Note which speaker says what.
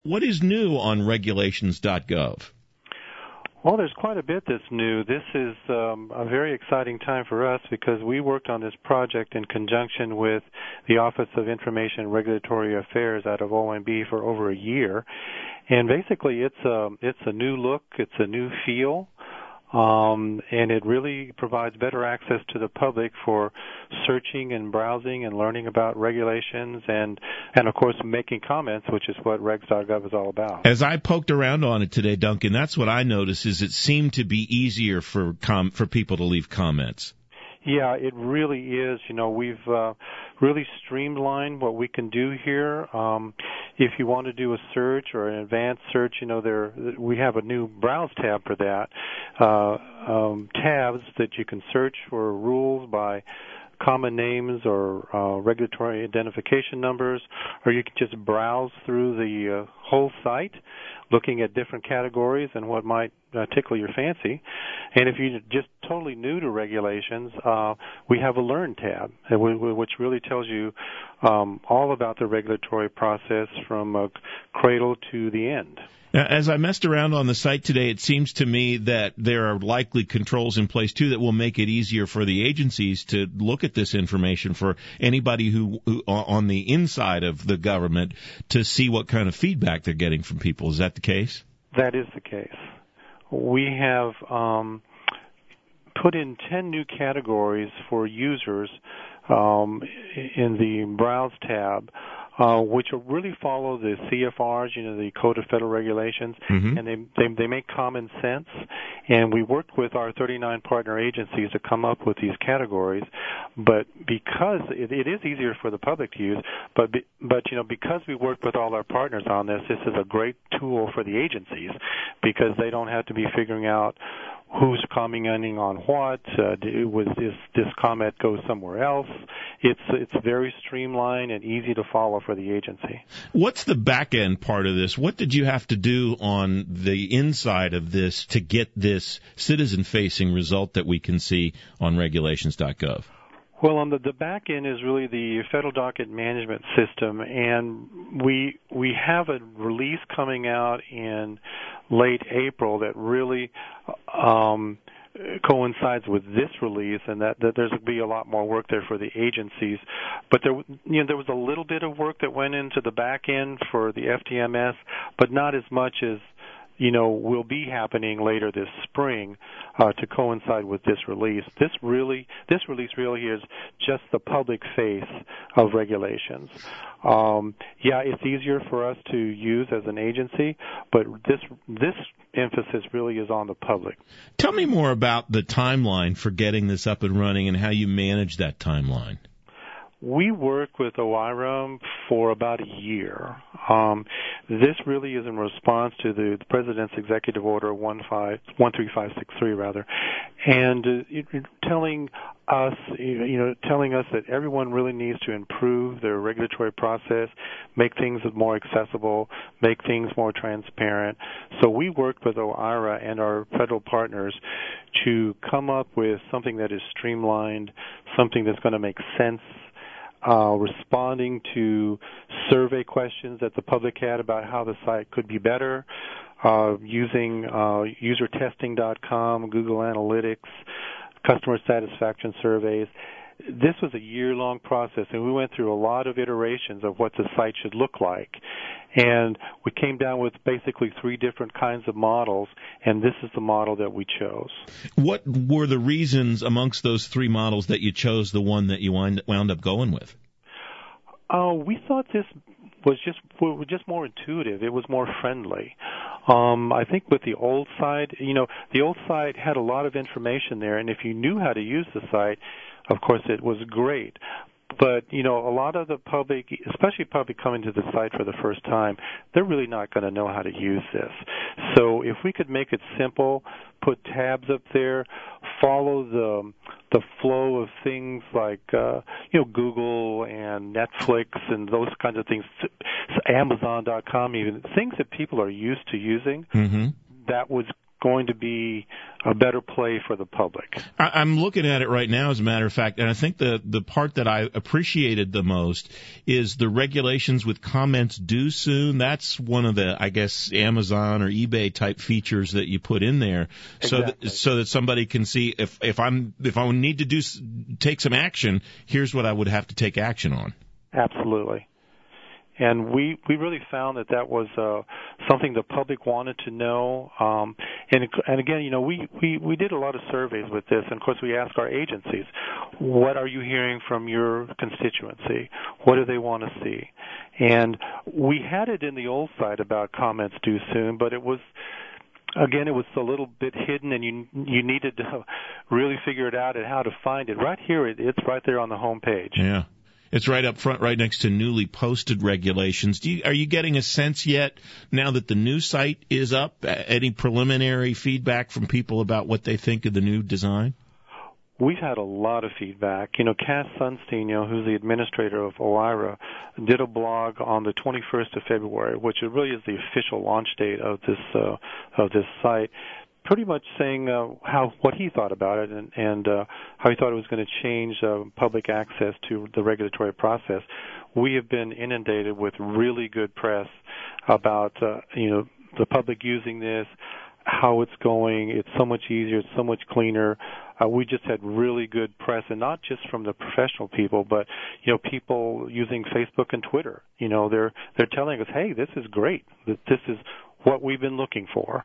Speaker 1: What is new on regulations.gov?
Speaker 2: Well, there's quite a bit that's new. This is a very exciting time for us because we worked on this project in conjunction with the Office of Information and Regulatory Affairs out of OMB for over a year. And basically it's a new look, it's a new feel. And it really provides better access to the public for searching and browsing and learning about regulations and of course making comments, which is what regs.gov is all about.
Speaker 1: As I poked around on it today, Duncan, that's what I noticed is it seemed to be easier for people to leave comments.
Speaker 2: Yeah, it really is. You know, we've really streamlined what we can do here. If you want to do a search or an advanced search, you know, we have a new browse tab for that. Tabs that you can search for rules by common names or regulatory identification numbers, or you can just browse through the whole site looking at different categories and what might tickle your fancy. And if you're just totally new to regulations, we have a Learn tab, which really tells you all about the regulatory process from cradle to the end.
Speaker 1: Now, as I messed around on the site today, it seems to me that there are likely controls in place, too, that will make it easier for the agencies to look at this information for anybody who on the inside of the government to see what kind of feedback they're getting from people. Is that the case?
Speaker 2: That is the case. We have put in 10 new categories for users in the Browse tab, which really follow the CFRs, you know, the Code of Federal Regulations, and they make common sense. And we worked with our 39 partner agencies to come up with these categories. But because it is easier for the public to use, but you know, because we worked with all our partners on this, this is a great tool for the agencies because they don't have to be figuring out who's commenting on what, was this comment go somewhere else. It's very streamlined and easy to follow for the agency.
Speaker 1: What's the back end part of this? What did you have to do on the inside of this to get this citizen-facing result that we can see on regulations.gov?
Speaker 2: Well, on the back end is really the Federal Docket Management System, and we have a release coming out in late April that really coincides with this release, and that there's going to be a lot more work there for the agencies. But there was a little bit of work that went into the back end for the FDMS, but not as much as will be happening later this spring to coincide with this release. This release really is just the public face of regulations. It's easier for us to use as an agency, but this emphasis really is on the public.
Speaker 1: Tell me more about the timeline for getting this up and running and how you manage that timeline.
Speaker 2: We worked with OIRA for about a year. This really is in response to the President's Executive Order 13563, and telling us that everyone really needs to improve their regulatory process, make things more accessible, make things more transparent. So we worked with OIRA and our federal partners to come up with something that is streamlined, something that's going to make sense, responding to survey questions that the public had about how the site could be better, using usertesting.com, Google Analytics, customer satisfaction surveys. This was a year-long process, and we went through a lot of iterations of what the site should look like. And we came down with basically 3 different kinds of models, and this is the model that we chose.
Speaker 1: What were the reasons amongst those 3 models that you chose the one that you wound up going with?
Speaker 2: We thought this was just more intuitive. It was more friendly. I think with the old site, the old site had a lot of information there, and if you knew how to use the site, of course, it was great. But, a lot of the public, especially public coming to the site for the first time, they're really not going to know how to use this. So if we could make it simple, put tabs up there, follow the flow of things like, Google and Netflix and those kinds of things, Amazon.com even, things that people are used to using, that was going to be a better play for the public.
Speaker 1: I'm looking at it right now, as a matter of fact, and I think the part that I appreciated the most is the regulations with comments due soon. That's one of the, I guess, Amazon or eBay type features that you put in there,
Speaker 2: Exactly.
Speaker 1: so that somebody can see if I need to take some action, here's what I would have to take action on.
Speaker 2: Absolutely. And we really found that was something the public wanted to know. And again, we did a lot of surveys with this, and of course we asked our agencies, what are you hearing from your constituency? What do they want to see? And we had it in the old site about comments due soon, but it was a little bit hidden, and you needed to really figure it out and how to find it. Right here, it's right there on the home page.
Speaker 1: Yeah. It's right up front, right next to newly posted regulations. Are you getting a sense yet, now that the new site is up, any preliminary feedback from people about what they think of the new design?
Speaker 2: We've had a lot of feedback. Cass Sunstein, who's the administrator of OIRA, did a blog on the 21st of February, which really is the official launch date of this site, pretty much saying what he thought about it and how he thought it was going to change public access to the regulatory process. We have been inundated with really good press about the public using this, how it's going. It's so much easier. It's so much cleaner. We just had really good press, and not just from the professional people, but people using Facebook and Twitter. They're telling us, hey, this is great. This is what we've been looking for.